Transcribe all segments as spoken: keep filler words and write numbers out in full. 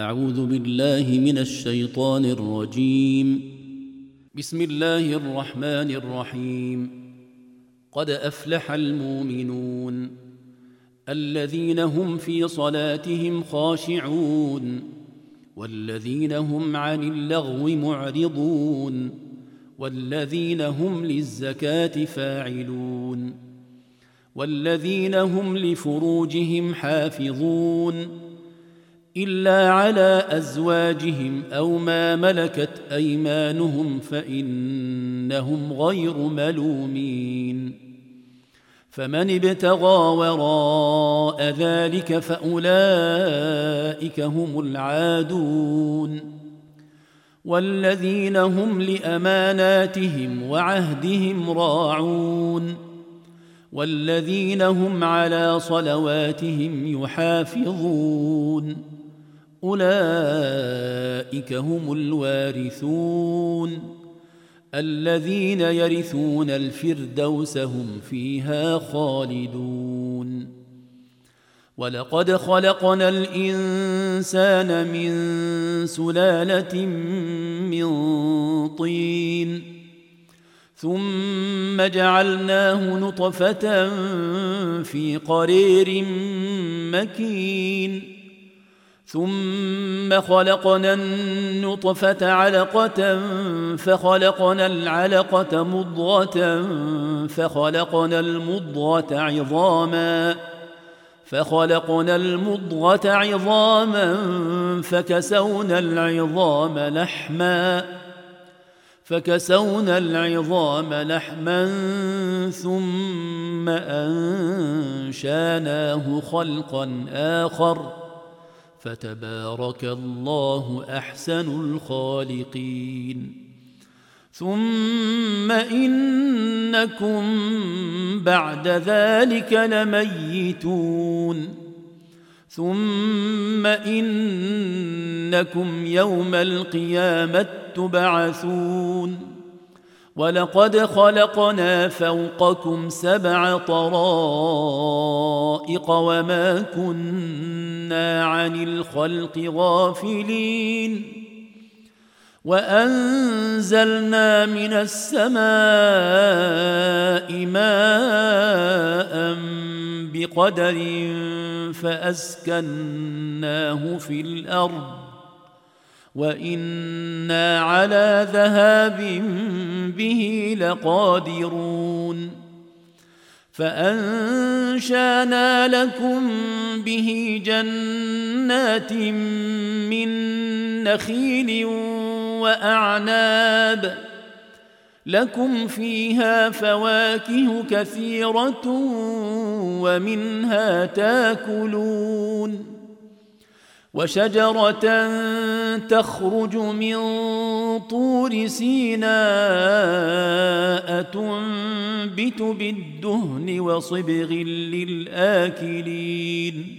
أعوذ بالله من الشيطان الرجيم. بسم الله الرحمن الرحيم. قد أفلح المؤمنون الذين هم في صلاتهم خاشعون والذين هم عن اللغو معرضون والذين هم للزكاة فاعلون والذين هم لفروجهم حافظون إلا على أزواجهم أو ما ملكت أيمانهم فإنهم غير ملومين. فمن ابتغى وراء ذلك فأولئك هم العادون. والذين هم لأماناتهم وعهدهم راعون والذين هم على صلواتهم يحافظون أولئك هم الوارثون الذين يرثون الفردوس هم فيها خالدون. ولقد خلقنا الإنسان من سلالة من طين ثم جعلناه نطفة في قرير مكين ثم خلقنا النطفة علقة فخلقنا العلقة مضغة فخلقنا المضغة عظاما فخلقنا المضغة عظاما فكسونا العظام لحما فكسونا العظام لحما ثم أنشاناه خلقا آخر فتبارك الله أحسن الخالقين. ثم إنكم بعد ذلك لميتون ثم إنكم يوم القيامة تبعثون. ولقد خلقنا فوقكم سبع طرائق وما كنا عن الخلق غافلين وأنزلنا من السماء ماء بقدر فأسكناه في الأرض وإنا على ذهاب به لقادرون. فأنشانا لكم به جنات من نخيل وأعناب لكم فيها فواكه كثيرة ومنها تاكلون. وشجرة تخرج من طور سيناء تنبت بالدهن وصبغ للآكلين.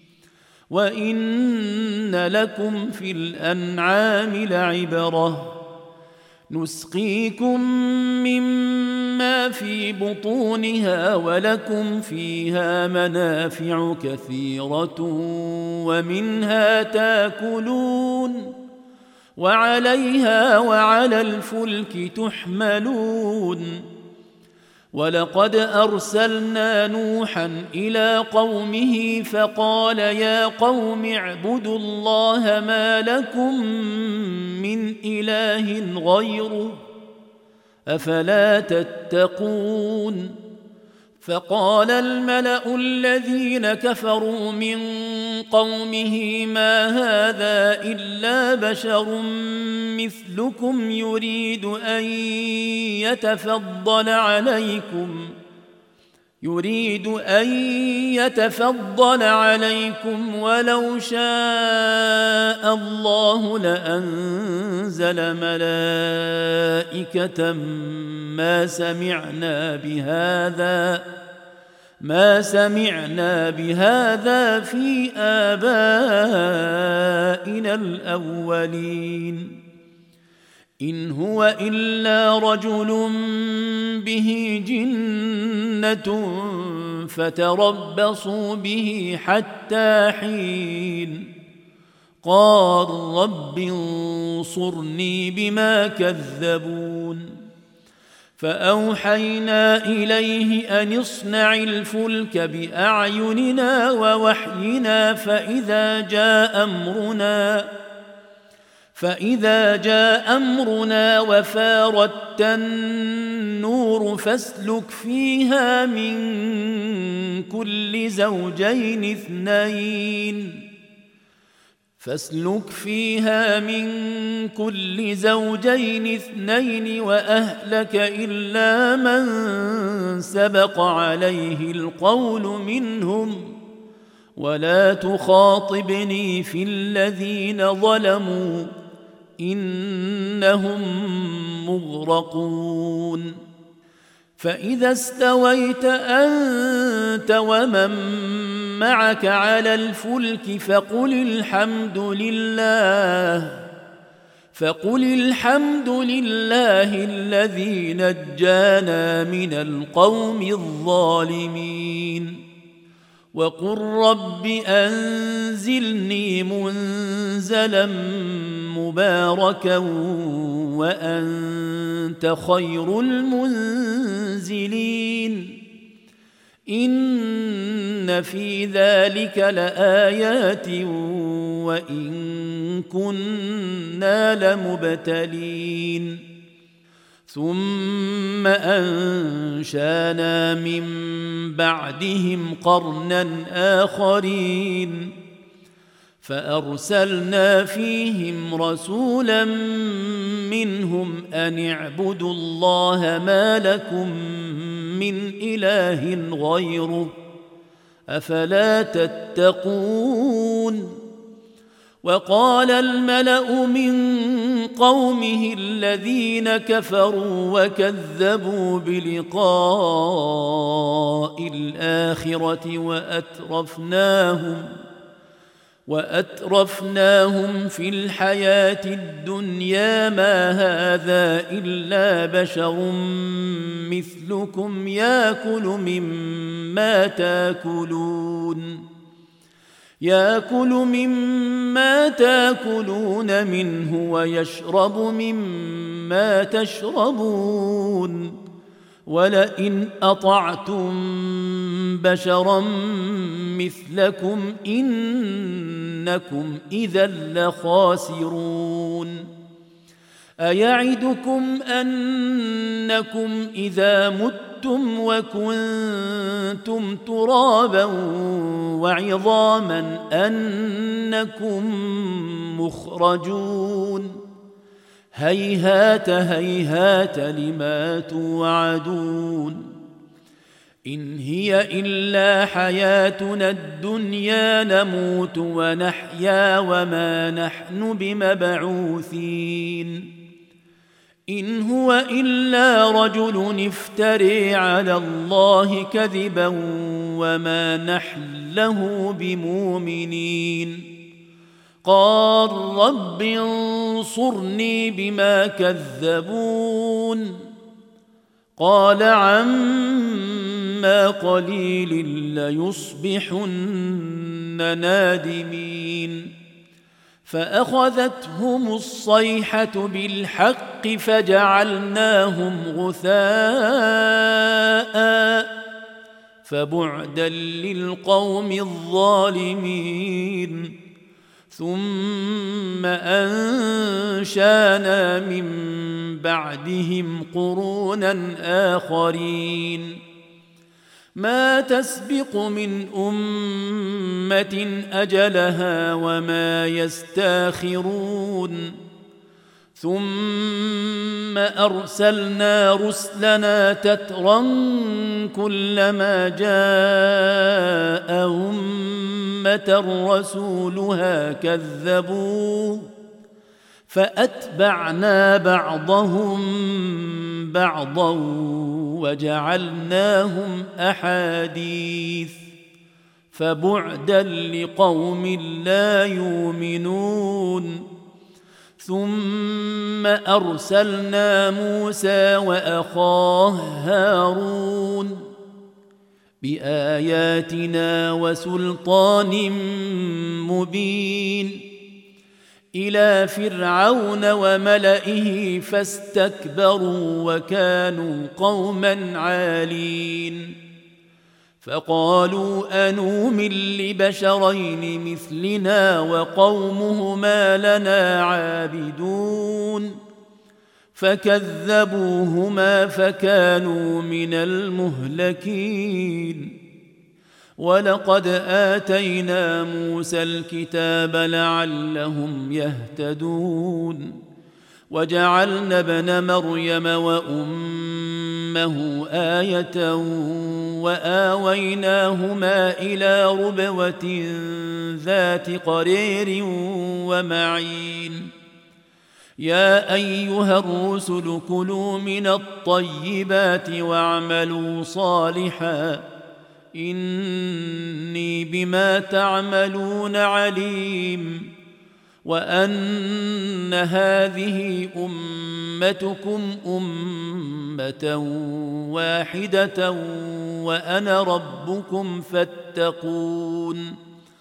وإن لكم في الأنعام لعبرة نسقيكم مما في بطونها ولكم فيها منافع كثيرة ومنها تاكلون وعليها وعلى الفلك تحملون. ولقد أرسلنا نوحا إلى قومه فقال يا قوم اعبدوا الله ما لكم من إله غيره أفلا تتقون. فقال الملأ الذين كفروا من قومه ما هذا إلا بشر مثلكم يريد أن يتفضل عليكم يريد أن يتفضل عليكم ولو شاء الله لأنزل ملائكة ما سمعنا بهذا ما سمعنا بهذا في آبائنا الأولين إن هو إلا رجل به جنة فتربصوا به حتى حين قال رب انصرني بما كذبون فأوحينا إليه أن اصنع الفلك بأعيننا ووحينا فإذا جاء أمرنا فإذا جاء أمرنا وفاردت النور فاسلك فيها من كل زوجين اثنين فاسلك فيها من كل زوجين اثنين وأهلك إلا من سبق عليه القول منهم ولا تخاطبني في الذين ظلموا إنهم مغرقون فإذا استويت أنت ومن معك على الفلك فقل الحمد لله فقل الحمد لله الذي نجانا من القوم الظالمين وقل رب أنزلني منزلا مباركا وأنت خير المنزلين إن في ذلك لآيات وإن كنا لمبتلين ثم أنشانا من بعدهم قرنا آخرين فأرسلنا فيهم رسولا منهم أن اعبدوا الله ما لكم من إله غيره أفلا تتقون وقال الملأ من قومه الذين كفروا وكذبوا بلقاء الآخرة وأترفناهم وأترفناهم في الحياة الدنيا ما هذا إلا بشر مثلكم يأكل مما تأكلون يأكل مما تأكلون منه ويشرب مما تشربون ولئن أطعتم بشرا مثلكم إنكم إذا لخاسرون أيعدكم أنكم إذا متم وكنتم ترابا وعظاما أنكم مخرجون هيهات هيهات لما توعدون إن هي إلا حياتنا الدنيا نموت ونحيا وما نحن بمبعوثين إن هو إلا رجل افتري على الله كذبا وما نحن له بمؤمنين قال رب انصرني بما كذبون قال عما قليل ليصبحن نادمين فأخذتهم الصيحة بالحق فجعلناهم غثاء فبعدا للقوم الظالمين ثم أنشانا من بعدهم قرونا آخرين ما تسبق من أمة أجلها وما يستاخرون ثم أرسلنا رسلنا تترا كلما جاء أمة رسولها كذبوا فأتبعنا بعضهم بعضا وجعلناهم أحاديث فبعدا لقوم لا يؤمنون ثم أرسلنا موسى وأخاه هارون بآياتنا وسلطان مبين إلى فرعون وملئه فاستكبروا وكانوا قوما عالين فقالوا أنؤمن لبشرين مثلنا وقومهما لنا عابدون فكذبوهما فكانوا من المهلكين ولقد آتينا موسى الكتاب لعلهم يهتدون وجعلنا ابن مريم وأمه آية وآويناهما إلى ربوة ذات قرير ومعين يا أيها الرسل كلوا من الطيبات واعملوا صالحا إني بما تعملون عليم وأن هذه أمتكم أمة واحدة وأنا ربكم فاتقون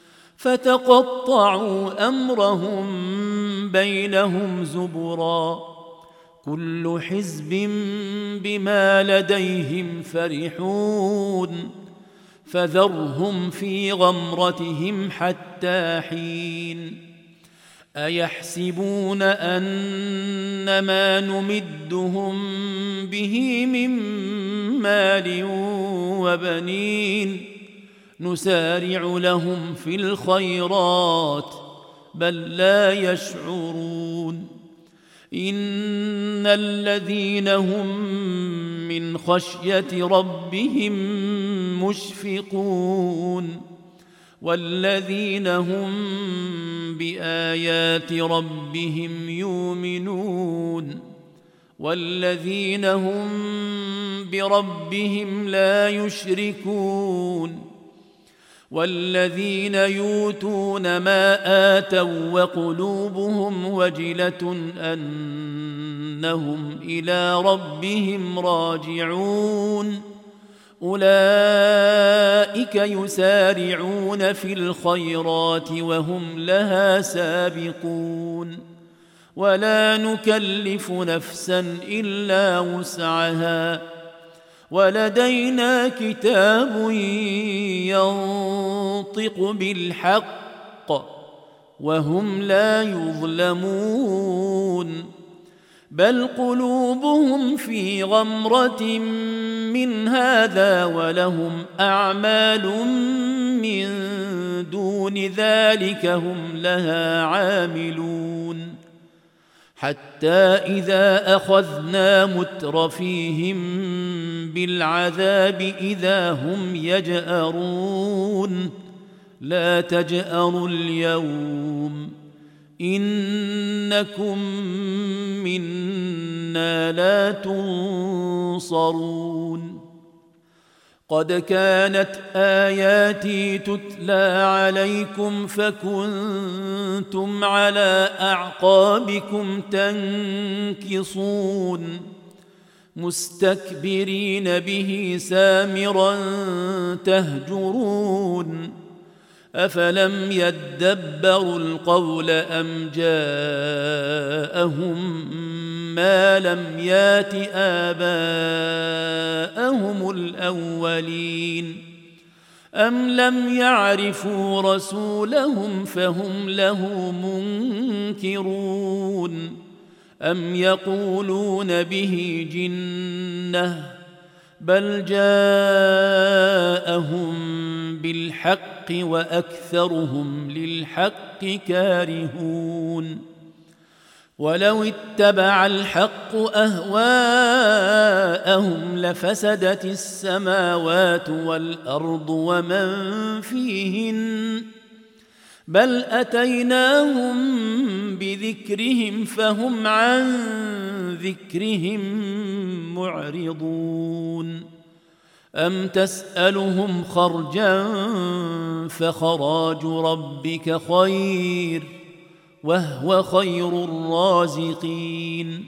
فتقطعوا أمرهم بينهم زبرا كل حزب بما لديهم فرحون فذرهم في غمرتهم حتى حين أيحسبون أن ما نمدهم به من مال وبنين نسارع لهم في الخيرات بل لا يشعرون إن الذين هم من خشية ربهم مشفقون والذين هم بآيات ربهم يؤمنون والذين هم بربهم لا يشركون والذين يؤتون ما آتوا وقلوبهم وجلة أنهم إلى ربهم راجعون أولئك يسارعون في الخيرات وهم لها سابقون ولا نكلف نفسا إلا وسعها ولدينا كتاب ينطق بالحق وهم لا يظلمون بل قلوبهم في غمرة من هذا ولهم أعمال من دون ذلك هم لها عاملون حتى إذا أخذنا مترفيهم بالعذاب إذا هم يجأرون لا تجأروا اليوم إنكم منا لا تنصرون قد كانت آياتي تتلى عليكم فكنتم على أعقابكم تنكصون مستكبرين به سامرا تهجرون أفلم يدبروا القول أم جاءهم ما لم يات آباءهم الأولين أم لم يعرفوا رسولهم فهم له منكرون أم يقولون به جنة بل جاءهم بالحق وأكثرهم للحق كارهون ولو اتبع الحق أهواءهم لفسدت السماوات والأرض ومن فيهن بل أتيناهم بذكرهم فهم عن ذكرهم معرضون أم تسألهم خرجا فخراج ربك خير وهو خير الرازقين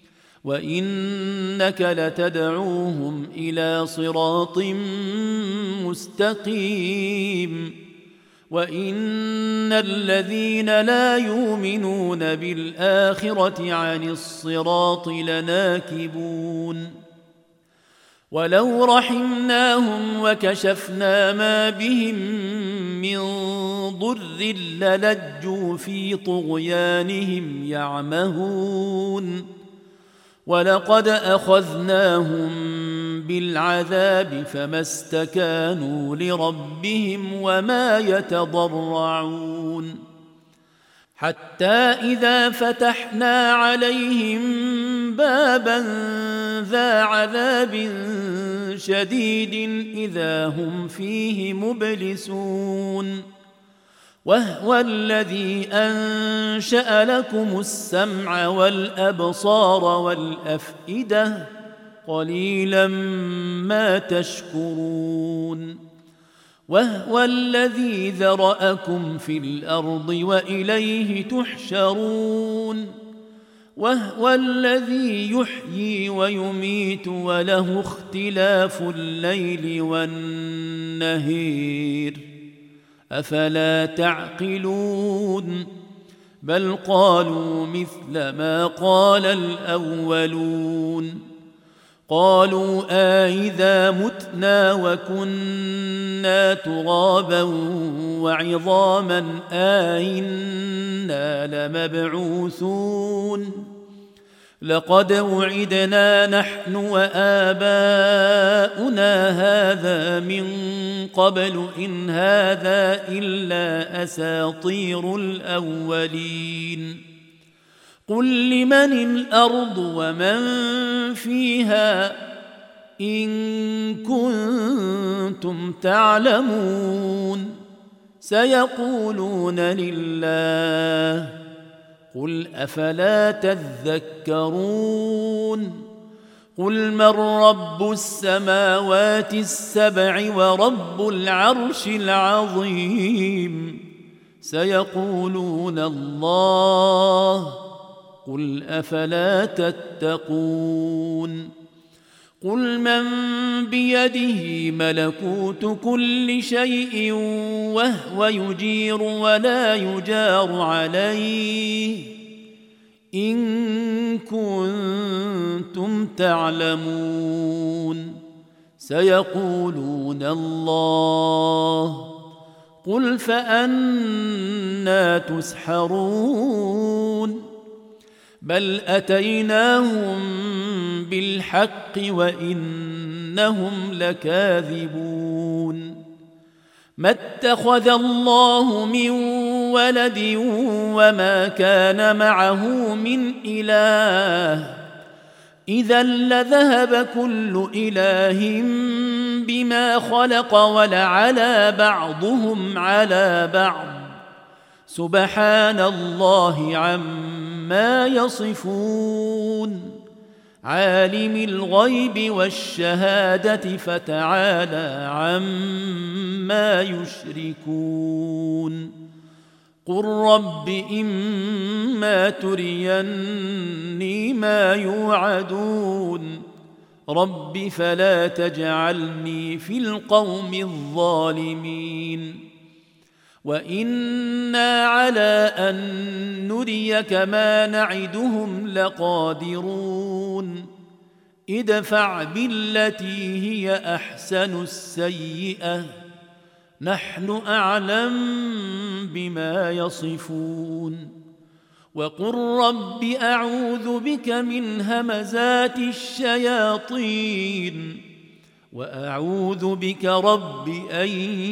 وإنك لتدعوهم إلى صراط مستقيم وإن الذين لا يؤمنون بالآخرة عن الصراط لناكبون ولو رحمناهم وكشفنا ما بهم من ضر للجوا في طغيانهم يعمهون ولقد أخذناهم بالعذاب فما استكانوا لربهم وما يتضرعون حتى إذا فتحنا عليهم بابا ذا عذاب شديد إذا هم فيه مبلسون وهو الذي أنشأ لكم السمع والأبصار والأفئدة قليلا ما تشكرون وهو الذي ذرأكم في الأرض وإليه تحشرون وهو الذي يحيي ويميت وله اختلاف الليل والنهار أفلا تعقلون بل قالوا مثل ما قال الأولون قالوا آئذا متنا وكنا ترابا وعظاما آئنا لمبعوثون لقد وعدنا نحن وآباؤنا هذا من قبل إن هذا إلا أساطير الأولين قل لمن الأرض ومن فيها إن كنتم تعلمون سيقولون لله قل أفلا تذكرون قل من رب السماوات السبع ورب العرش العظيم سيقولون الله قل أفلا تتقون قل من بيده ملكوت كل شيء وهو يجير ولا يجار عليه إن كنتم تعلمون سيقولون الله قل فأنى تسحرون بل أتيناهم بالحق وإنهم لكاذبون ما اتخذ الله من ولد وما كان معه من إله إذا لذهب كل إله بما خلق ولعلى بعضهم على بعض سبحان الله عما يصفون عالم الغيب والشهادة فتعالى عما يشركون قل رب إما تريني ما يوعدون رب فلا تجعلني في القوم الظالمين وإنا على أن نريك ما نعدهم لقادرون ادفع بالتي هي أحسن السيئة نحن أعلم بما يصفون وقل رب أعوذ بك من همزات الشياطين وأعوذ بك رب أن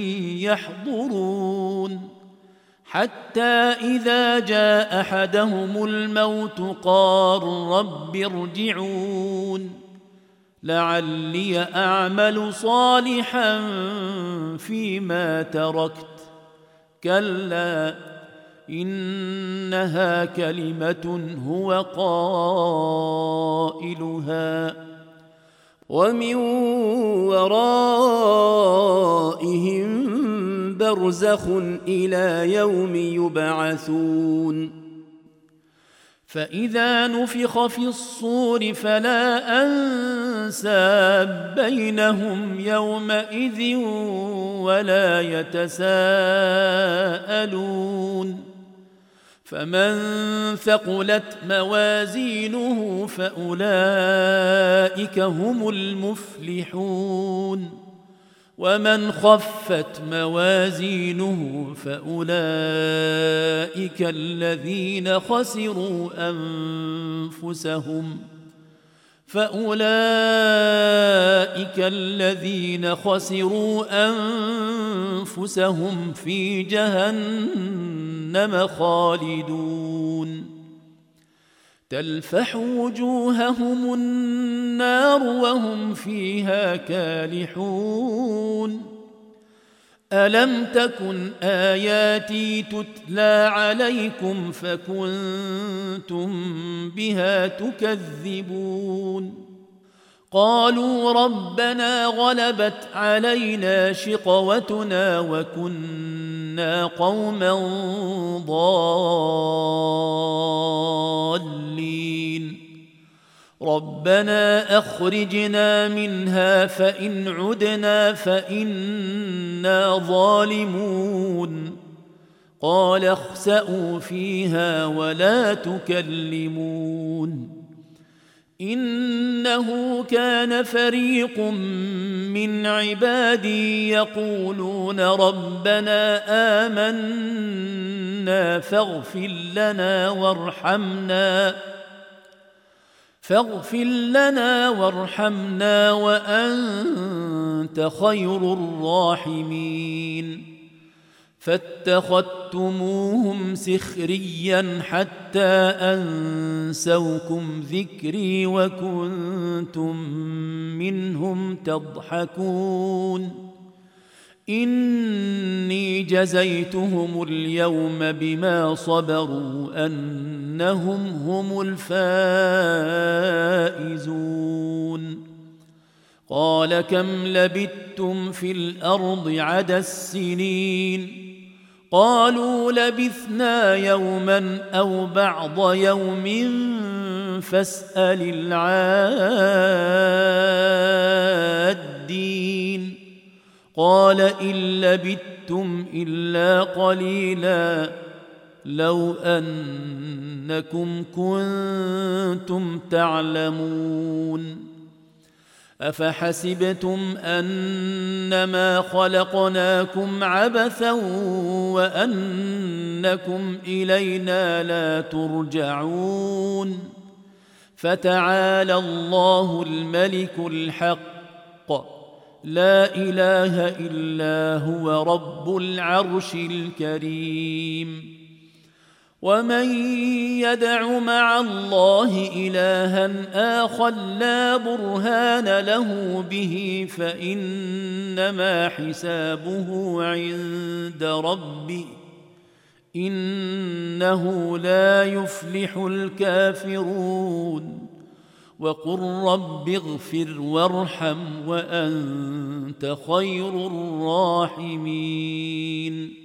يحضرون حتى إذا جاء أحدهم الموت قال رب ارجعون لعلي أعمل صالحا فيما تركت كلا إنها كلمة هو قائلها ومن ورائهم برزخ إلى يوم يبعثون فإذا نفخ في الصور فلا أنساب بينهم يومئذ ولا يتساءلون فمن ثقلت موازينه فأولئك هم المفلحون ومن خفت موازينه فأولئك الذين خسروا أنفسهم فأولئك الذين خسروا أنفسهم في جهنم خالدون تلفح وجوههم النار وهم فيها كالحون ألم تكن آياتي تتلى عليكم فكنتم بها تكذبون قالوا ربنا غلبت علينا شقوتنا وكنا قوما ضالين ربنا أخرجنا منها فإن عدنا فإنا ظالمون قال اخسئوا فيها ولا تكلمون إنه كان فريق من عبادي يقولون ربنا آمنا فاغفر لنا وارحمنا فاغفر لنا وارحمنا وأنت خير الراحمين فاتخذتموهم سخريا حتى أنسوكم ذكري وكنتم منهم تضحكون إني جزيتهم اليوم بما صبروا أنهم هم الفائزون قال كم لبثتم في الأرض عدد السنين قالوا لبثنا يوما أو بعض يوم فاسأل العادين قال إن لبثتم إلا قليلا لو أنكم كنتم تعلمون أفحسبتم أنما خلقناكم عبثا وأنكم إلينا لا ترجعون فتعالى الله الملك الحق لا إله إلا هو رب العرش الكريم ومن يدع مع الله إلها آخر لا برهان له به فإنما حسابه عند ربه إنه لا يفلح الكافرون وقل رب اغفر وارحم وأنت خير الراحمين